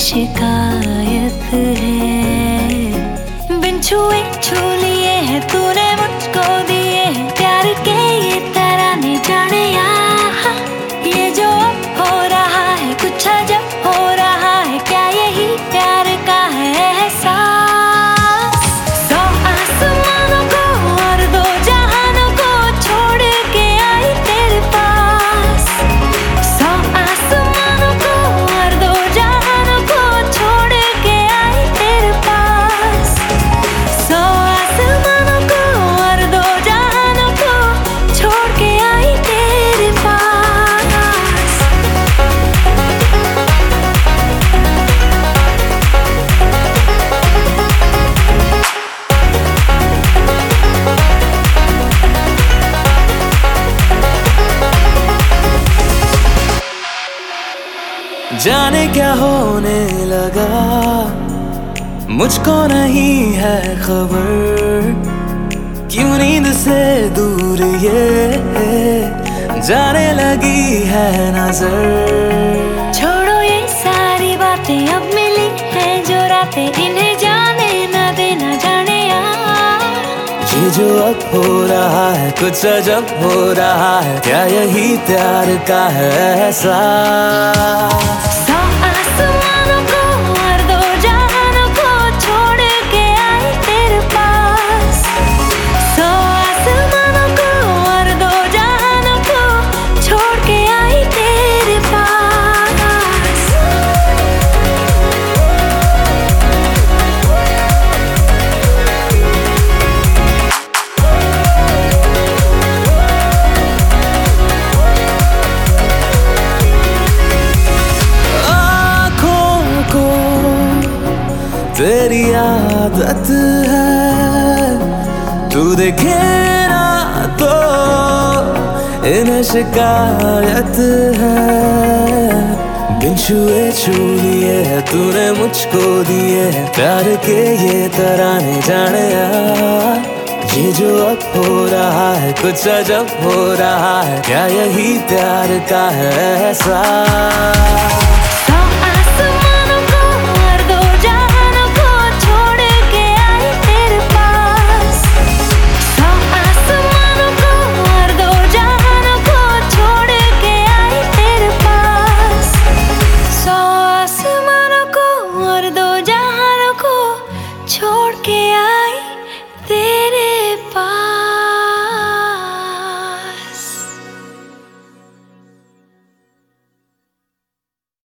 शिकायत है। बिन छुए छू लिए है तूने मुझको दिए है प्यार के ये तराने जाने यहाँ। ये जो अब हो रहा है कुछ अजब हो रहा है, क्या यही प्यार का है एहसास। सौ आसमानों को और दो जहानों को छोड़ के आई तेरे पास। सौ आसमानों को और दो जहानों को छोड़ के आई तेरे पास। सौ आसमानों को और दो जहानों को छोड़ के आई तेरे पास। जाने क्या होने लगा, मुझको नहीं है खबर, क्यों नींद से दूर ये जाने लगी है नजर। छोड़ो ये सारी बातें, अब मिली है जो रातें, इन्हें जाने न देना जाने यार। ये जो अब हो रहा है कुछ अजब हो रहा है, क्या यही प्यार का है एहसास। सौ आसमानों को और दो जहानों को छोड़ के आई तेरे पास। सौ आसमानों को और दो जहानों को छोड़ के आई तेरे पास। तेरी आदत है, तू देखे ना तो इन्हें शिकायत है। बिन छुए छू लिए है तूने मुझको दिए है प्यार के ये तराने जाने यार। ये जो अब हो रहा है कुछ अजब हो रहा है, क्या यही प्यार का है एहसास।